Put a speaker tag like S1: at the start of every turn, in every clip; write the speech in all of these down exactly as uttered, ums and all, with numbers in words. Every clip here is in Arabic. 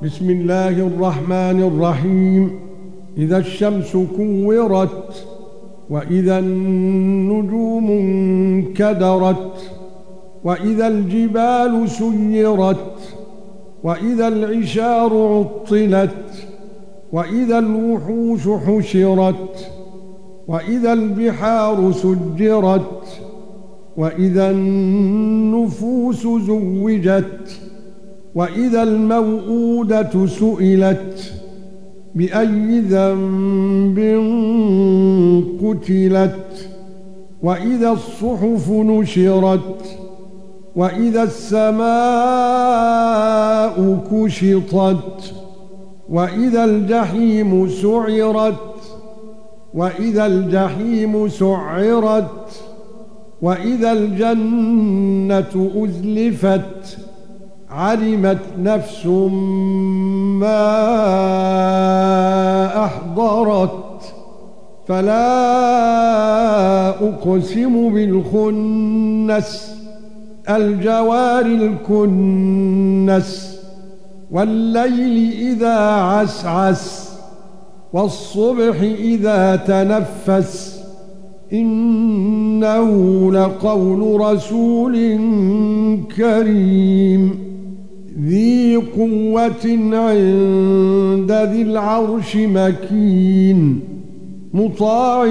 S1: بسم الله الرحمن الرحيم. إذا الشمس كورت وإذا النجوم انكدرت وإذا الجبال سيرت وإذا العشار عطلت وإذا الوحوش حشرت وإذا البحار سجرت وإذا النفوس زوجت وإذا الموءودة سئلت بأي ذنب قتلت وإذا الصحف نشرت وإذا السماء كشطت وإذا الجحيم سعرت وإذا الجحيم سعرت وإذا الجنة أزلفت علمت نفس ما أحضرت فلا أقسم بالخنس الجوار الكنس والليل إذا عسعس والصبح إذا تنفس إنه لقول رسول كريم ذي قوة عند ذي العرش مكين مطاع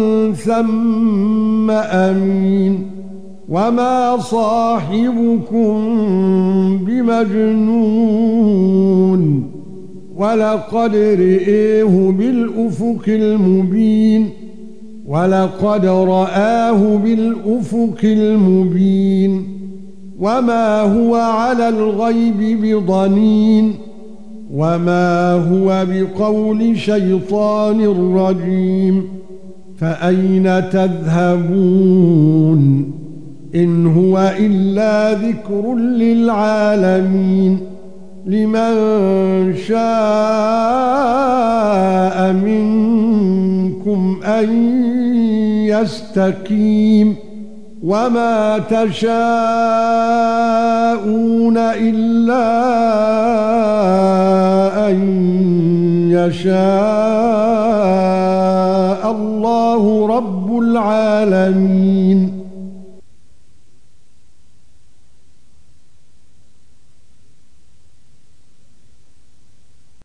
S1: ثم أمين وما صاحبكم بمجنون ولقد رئيه بالأفق المبين ولقد رآه بالأفق المبين وما هو على الغيب بضنين وما هو بقول شيطان رجيم فأين تذهبون إن هو إلا ذكر للعالمين لمن شاء منكم أن يستقيم وما تشاءون إلا أن يشاء الله رب العالمين.